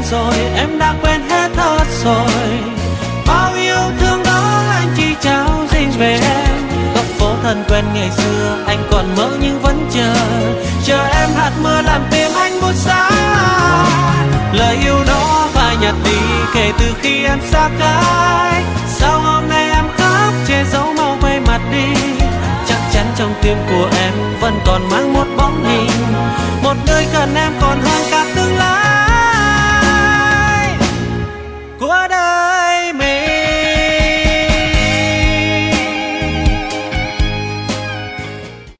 rồi, em đã quên hết thật rồi. Bao yêu thương đó anh chỉ trao dành về em. Góc phố thân quen ngày xưa anh còn mơ nhưng vẫn chờ em hạt mưa làm tim anh buốt giá. Lời yêu đó phai nhạt đi kể từ khi em xa cách. Sao hôm nay em khóc che giấu mau quay mặt đi. Chắc chắn trong tim của em vẫn còn mang một bóng hình, một nơi cần em còn hơn